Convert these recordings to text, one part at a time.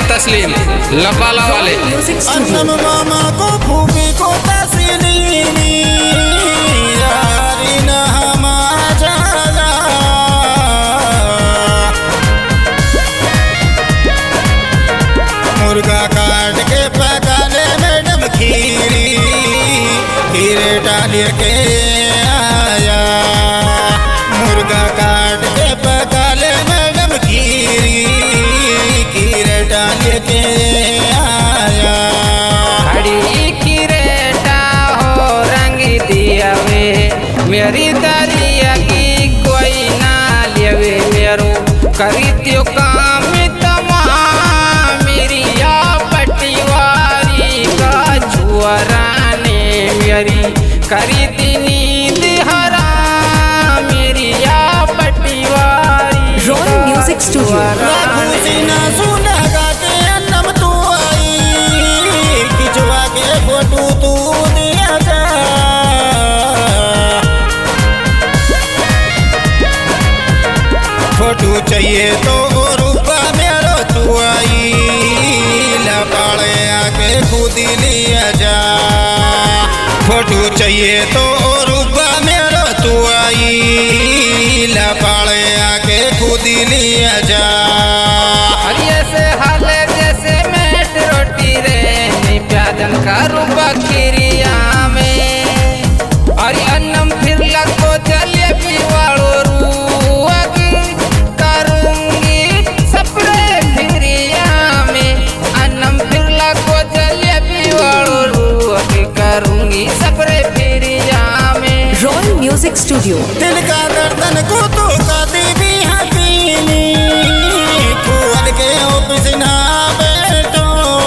तस्लीम लबाला वाले अन्नम मामा को फूफी को तस्लीमी यारी न हमारा मुर्गा काट के पका ले मैडम खीरी खीरे डाल के आया मुर्गा काट के पका ले मैडम खीरी खीरे डाल के आया खड़ी किरेटा हो रंग दिया वे मेरी दरिया की कोई ना लेवे मेरो करी त्यो काम तमाम मेरी या पटिवारी का छुअराने मेरी करी दिनी दिहरा मेरी या पटिवारी रॉयल म्यूजिक स्टूडियो फोटो तू दिया जा फोटो चाहिए तो रूपा मेरो तू आई लपाड़े आके खुद लिया जा फोटो चाहिए तो रूपा मेरो तू आई लपाड़े आके खुद लिया जा से हाले जैसे मेट रोटी रे प्यादन का रूपा खीरिया में और अन्नम फिर लगो चलिए पीवाड़ो रूअग करूंगी सपरे फिरिया में अन्नम फिर लगो चलिए पीवाड़ो रूअग करूंगी सपरे फिरिया में रॉयल म्यूजिक स्टूडियो दिल का दर्दन को तो कदी भी हसीनी खोल के ऑफिस ना बैठो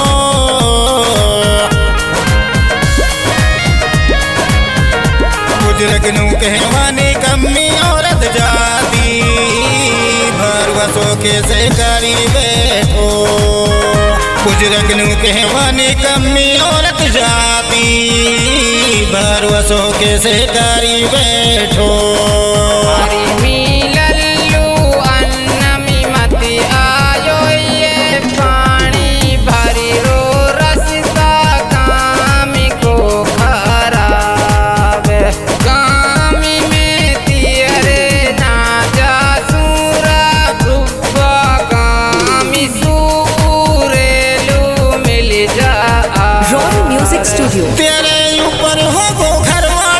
बुजुर्गनों कहवानी कमी औरत जाती भरवसों के से करी बैठो बुजुर्गनों कहवानी कमी औरत जाती भरवसों के से करी बैठो